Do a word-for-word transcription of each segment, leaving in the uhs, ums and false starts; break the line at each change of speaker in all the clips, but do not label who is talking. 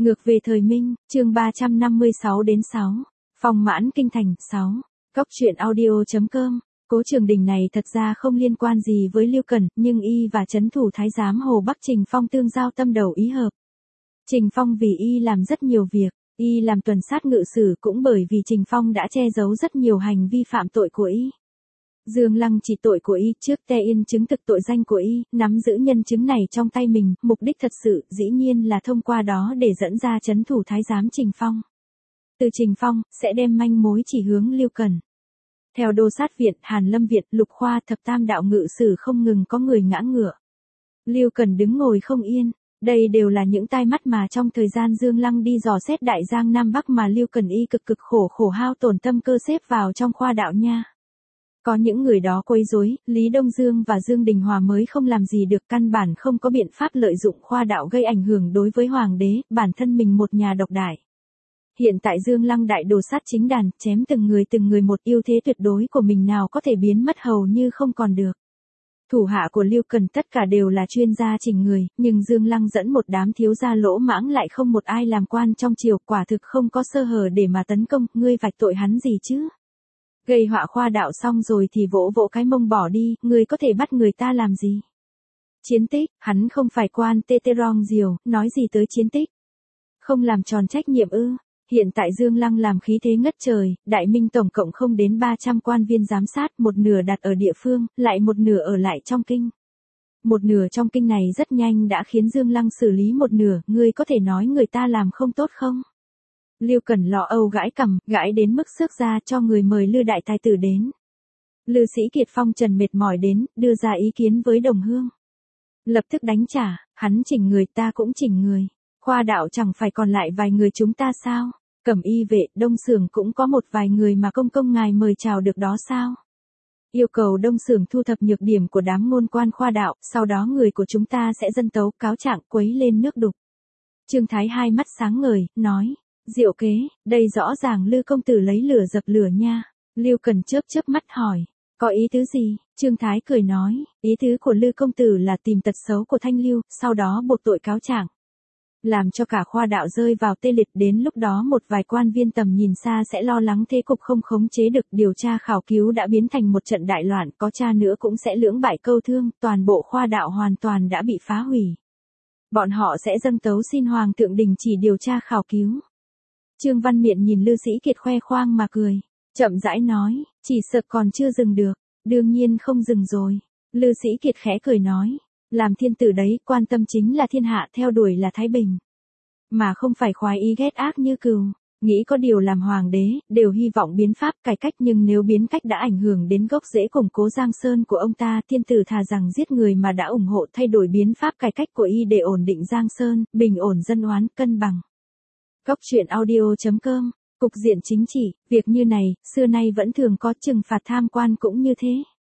Ngược về thời Minh, chương ba trăm năm mươi sáu đến sáu. Phong mãn kinh thành, sáu. Cóc truyện audio chấm com. Cố Trường Đình này thật ra không liên quan gì với Lưu Cần, nhưng y và trấn thủ thái giám Hồ Bắc Trình Phong tương giao tâm đầu ý hợp. Trình Phong vì y làm rất nhiều việc, y làm tuần sát ngự sử cũng bởi vì Trình Phong đã che giấu rất nhiều hành vi phạm tội của y. Dương Lăng chỉ tội của y trước te yên chứng thực tội danh của y, nắm giữ nhân chứng này trong tay mình, mục đích thật sự dĩ nhiên là thông qua đó để dẫn ra trấn thủ thái giám Trình Phong. Từ Trình Phong, sẽ đem manh mối chỉ hướng Lưu Cần. Theo Đô Sát Viện, Hàn Lâm Viện, Lục Khoa thập tam đạo ngự sử không ngừng có người ngã ngựa. Lưu Cần đứng ngồi không yên, đây đều là những tai mắt mà trong thời gian Dương Lăng đi dò xét Đại Giang Nam Bắc mà Lưu Cần y cực cực khổ khổ hao tổn tâm cơ xếp vào trong khoa đạo nha. Có những người đó quấy rối, Lý Đông Dương và Dương Đình Hòa mới không làm gì được, căn bản không có biện pháp lợi dụng khoa đạo gây ảnh hưởng đối với hoàng đế, bản thân mình một nhà độc đại. Hiện tại Dương Lăng đại đồ sát chính đàn, chém từng người từng người một, ưu thế tuyệt đối của mình nào có thể biến mất hầu như không còn được. Thủ hạ của Lưu Cần tất cả đều là chuyên gia chỉnh người, nhưng Dương Lăng dẫn một đám thiếu gia lỗ mãng lại không một ai làm quan trong triều, quả thực không có sơ hở để mà tấn công, ngươi vạch tội hắn gì chứ? Gây họa khoa đạo xong rồi thì vỗ vỗ cái mông bỏ đi, ngươi có thể bắt người ta làm gì? Chiến tích, hắn không phải quan tê tê rong diều, nói gì tới chiến tích? Không làm tròn trách nhiệm ư? Hiện tại Dương Lăng làm khí thế ngất trời, Đại Minh tổng cộng không đến ba trăm quan viên giám sát, một nửa đặt ở địa phương, lại một nửa ở lại trong kinh. Một nửa trong kinh này rất nhanh đã khiến Dương Lăng xử lý một nửa, ngươi có thể nói người ta làm không tốt không? Lưu Cần lọ âu gãi cằm, gãi đến mức xước ra, cho người mời Lư đại tài tử đến. Lư Sĩ Kiệt phong trần mệt mỏi đến, đưa ra ý kiến với đồng hương. Lập tức đánh trả, hắn chỉnh người ta cũng chỉnh người. Khoa đạo chẳng phải còn lại vài người chúng ta sao? Cẩm y vệ, Đông Xưởng cũng có một vài người mà công công ngài mời chào được đó sao? Yêu cầu Đông Xưởng thu thập nhược điểm của đám ngôn quan khoa đạo, sau đó người của chúng ta sẽ dân tấu cáo trạng quấy lên nước đục. Trương Thái hai mắt sáng ngời, nói. Diệu kế, đây rõ ràng Lư công tử lấy lửa dập lửa nha. Lưu Cần chớp chớp mắt hỏi, có ý tứ gì? Trương Thái cười nói, ý tứ của Lư công tử là tìm tật xấu của Thanh Lưu, sau đó buộc tội cáo trạng. Làm cho cả khoa đạo rơi vào tê liệt, đến lúc đó một vài quan viên tầm nhìn xa sẽ lo lắng thế cục không khống chế được, điều tra khảo cứu đã biến thành một trận đại loạn, có cha nữa cũng sẽ lưỡng bại câu thương, toàn bộ khoa đạo hoàn toàn đã bị phá hủy. Bọn họ sẽ dâng tấu xin Hoàng thượng đình chỉ điều tra khảo cứu. Trương Văn Miện nhìn Lư Sĩ Kiệt khoe khoang mà cười, chậm rãi nói, chỉ sợ còn chưa dừng được, đương nhiên không dừng rồi. Lư Sĩ Kiệt khẽ cười nói, làm thiên tử đấy, quan tâm chính là thiên hạ, theo đuổi là thái bình, mà không phải khoái ý ghét ác như cừu. Nghĩ có điều làm hoàng đế, đều hy vọng biến pháp cải cách, nhưng nếu biến cách đã ảnh hưởng đến gốc rễ củng cố Giang Sơn của ông ta, thiên tử thà rằng giết người mà đã ủng hộ thay đổi biến pháp cải cách của y để ổn định Giang Sơn, bình ổn dân oán, cân bằng. Cóc truyện audio chấm com. Cục diện chính trị, việc như này, xưa nay vẫn thường có, trừng phạt tham quan cũng như thế.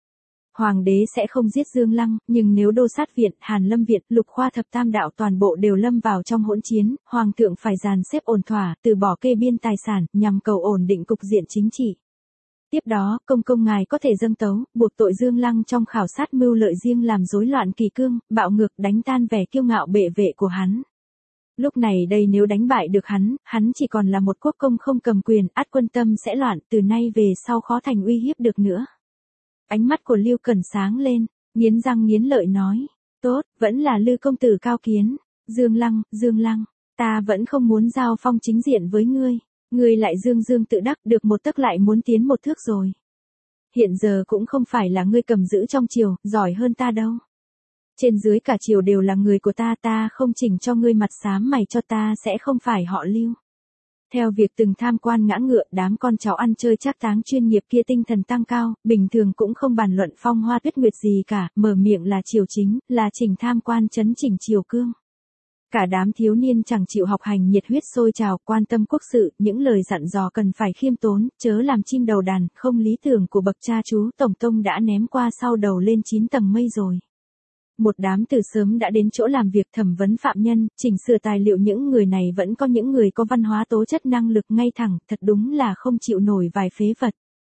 Hoàng đế sẽ không giết Dương Lăng, nhưng nếu Đô Sát Viện, Hàn Lâm Viện, Lục Khoa thập tam đạo toàn bộ đều lâm vào trong hỗn chiến, Hoàng thượng phải dàn xếp ổn thỏa, từ bỏ kê biên tài sản, nhằm cầu ổn định cục diện chính trị. Tiếp đó, công công ngài có thể dâng tấu, buộc tội Dương Lăng trong khảo sát mưu lợi riêng làm rối loạn kỷ cương, bạo ngược, đánh tan vẻ kiêu ngạo bệ vệ của hắn. Lúc này đây nếu đánh bại được hắn, hắn chỉ còn là một quốc công không cầm quyền, ắt quân tâm sẽ loạn, từ nay về sau khó thành uy hiếp được nữa. Ánh mắt của Lưu Cần sáng lên, nghiến răng nghiến lợi nói, tốt, vẫn là Lư công tử cao kiến. Dương Lăng, Dương Lăng, ta vẫn không muốn giao phong chính diện với ngươi, ngươi lại dương dương tự đắc, được một tấc lại muốn tiến một thước rồi. Hiện giờ cũng không phải là ngươi cầm giữ trong triều, giỏi hơn ta đâu. Trên dưới cả triều đều là người của ta, ta không chỉnh cho ngươi mặt xám mày cho ta sẽ không phải họ Lưu. Theo việc từng tham quan ngã ngựa, đám con cháu ăn chơi trác táng chuyên nghiệp kia tinh thần tăng cao, bình thường cũng không bàn luận phong hoa tuyết nguyệt gì cả, mở miệng là triều chính, là chỉnh tham quan chấn chỉnh triều cương. Cả đám thiếu niên chẳng chịu học hành nhiệt huyết sôi trào, quan tâm quốc sự, những lời dặn dò cần phải khiêm tốn, chớ làm chim đầu đàn, không lý tưởng của bậc cha chú Tổng Tông đã ném qua sau đầu lên chín tầng mây rồi. Một đám từ sớm đã đến chỗ làm việc thẩm vấn phạm nhân, chỉnh sửa tài liệu, những người này vẫn có những người có văn hóa tố chất năng lực ngay thẳng, thật đúng là không chịu nổi vài phế vật.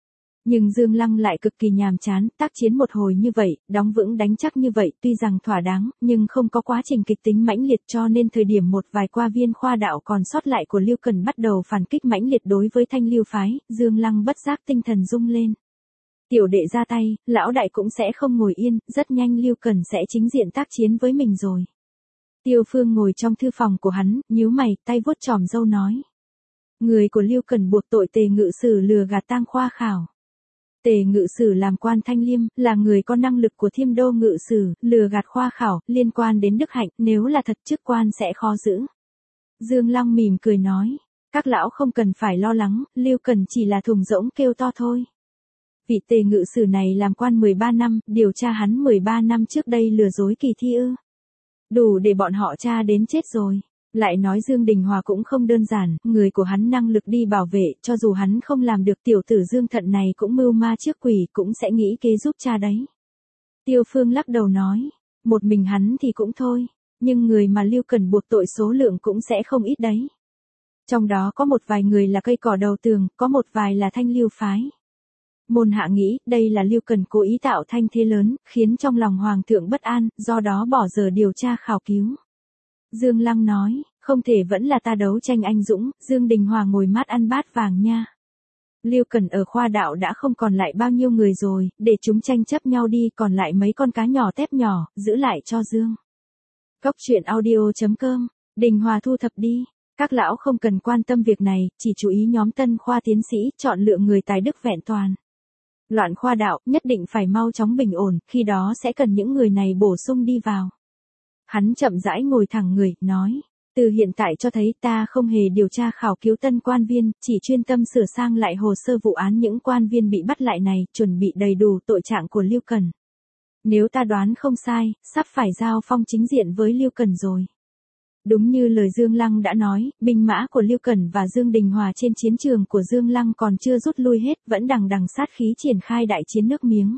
Nhưng Dương Lăng lại cực kỳ nhàm chán, tác chiến một hồi như vậy, đóng vững đánh chắc như vậy, tuy rằng thỏa đáng, nhưng không có quá trình kịch tính mãnh liệt, cho nên thời điểm một vài qua viên khoa đạo còn sót lại của Lưu Cần bắt đầu phản kích mãnh liệt đối với Thanh Lưu phái, Dương Lăng bất giác tinh thần rung lên. Tiểu đệ ra tay, lão đại cũng sẽ không ngồi yên, rất nhanh Lưu Cần sẽ chính diện tác chiến với mình rồi. Tiêu Phương ngồi trong thư phòng của hắn, nhíu mày, tay vuốt chòm râu nói. Người của Lưu Cần buộc tội Tề Ngự Sử lừa gạt Tang Khoa Khảo. Tề Ngự Sử làm quan Thanh Liêm, là người có năng lực của Thiêm Đô Ngự Sử, lừa gạt Khoa Khảo, liên quan đến đức hạnh, nếu là thật chức quan sẽ khó giữ. Dương Lăng mỉm cười nói, các lão không cần phải lo lắng, Lưu Cần chỉ là thùng rỗng kêu to thôi. Vị Tề Ngự Sử này làm quan mười ba năm, điều tra hắn mười ba năm trước đây lừa dối kỳ thi ư. Đủ để bọn họ tra đến chết rồi. Lại nói Dương Đình Hòa cũng không đơn giản, người của hắn năng lực đi bảo vệ, cho dù hắn không làm được tiểu tử Dương Thận này cũng mưu ma trước quỷ, cũng sẽ nghĩ kế giúp cha đấy. Tiêu Phương lắc đầu nói, một mình hắn thì cũng thôi, nhưng người mà Lưu Cần buộc tội số lượng cũng sẽ không ít đấy. Trong đó có một vài người là cây cỏ đầu tường, có một vài là Thanh Lưu phái. Môn hạ nghĩ, đây là Lưu Cần cố ý tạo thanh thế lớn, khiến trong lòng Hoàng thượng bất an, do đó bỏ giờ điều tra khảo cứu. Dương Lăng nói, không thể vẫn là ta đấu tranh anh dũng, Dương Đình Hòa ngồi mát ăn bát vàng nha. Lưu Cần ở khoa đạo đã không còn lại bao nhiêu người rồi, để chúng tranh chấp nhau đi, còn lại mấy con cá nhỏ tép nhỏ, giữ lại cho Dương. Cốc truyện audio chấm com, Đình Hòa thu thập đi. Các lão không cần quan tâm việc này, chỉ chú ý nhóm tân khoa tiến sĩ, chọn lựa người tài đức vẹn toàn. Loạn khoa đạo, nhất định phải mau chóng bình ổn, khi đó sẽ cần những người này bổ sung đi vào. Hắn chậm rãi ngồi thẳng người, nói, từ hiện tại cho thấy ta không hề điều tra khảo cứu tân quan viên, chỉ chuyên tâm sửa sang lại hồ sơ vụ án những quan viên bị bắt lại này, chuẩn bị đầy đủ tội trạng của Lưu Cần. Nếu ta đoán không sai, sắp phải giao phong chính diện với Lưu Cần rồi. Đúng như lời Dương Lăng đã nói, binh mã của Lưu Cần và Dương Đình Hòa trên chiến trường của Dương Lăng còn chưa rút lui hết, vẫn đằng đằng sát khí triển khai đại chiến nước Miếng.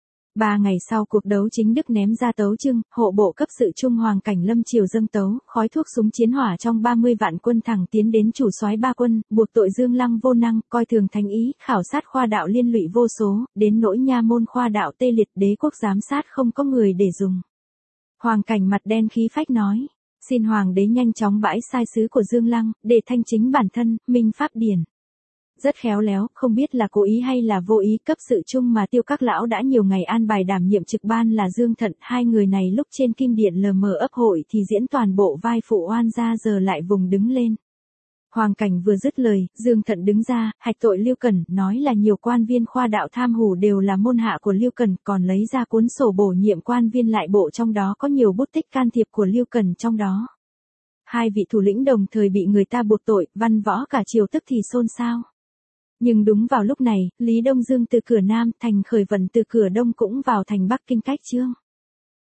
Ba ngày sau cuộc đấu chính Đức ném ra tấu trưng, hộ bộ cấp sự Trung Hoàng Cảnh Lâm triều dâng tấu, khói thuốc súng chiến hỏa trong ba mươi vạn quân thẳng tiến đến chủ soái ba quân, buộc tội Dương Lăng vô năng, coi thường thánh ý, khảo sát khoa đạo liên lụy vô số, đến nỗi nha môn khoa đạo tê liệt, đế quốc giám sát không có người để dùng. Hoàng Cảnh mặt đen khí phách nói, xin Hoàng đế nhanh chóng bãi sai sứ của Dương Lăng, để thanh chính bản thân, minh pháp điển. Rất khéo léo, không biết là cố ý hay là vô ý, cấp sự chung mà Tiêu các lão đã nhiều ngày an bài đảm nhiệm trực ban là Dương Thận, hai người này lúc trên kim điện lờ mờ ấp hội thì diễn toàn bộ vai phụ oan ra, giờ lại vùng đứng lên. Hoàng Cảnh vừa dứt lời, Dương Thận đứng ra, hạch tội Lưu Cần, nói là nhiều quan viên khoa đạo tham hủ đều là môn hạ của Lưu Cần, còn lấy ra cuốn sổ bổ nhiệm quan viên lại bộ, trong đó có nhiều bút tích can thiệp của Lưu Cần trong đó. Hai vị thủ lĩnh đồng thời bị người ta buộc tội, văn võ cả triều tức thì xôn xao. Nhưng đúng vào lúc này, Lý Đông Dương từ cửa Nam thành khởi vận từ cửa Đông cũng vào thành Bắc Kinh cách chương.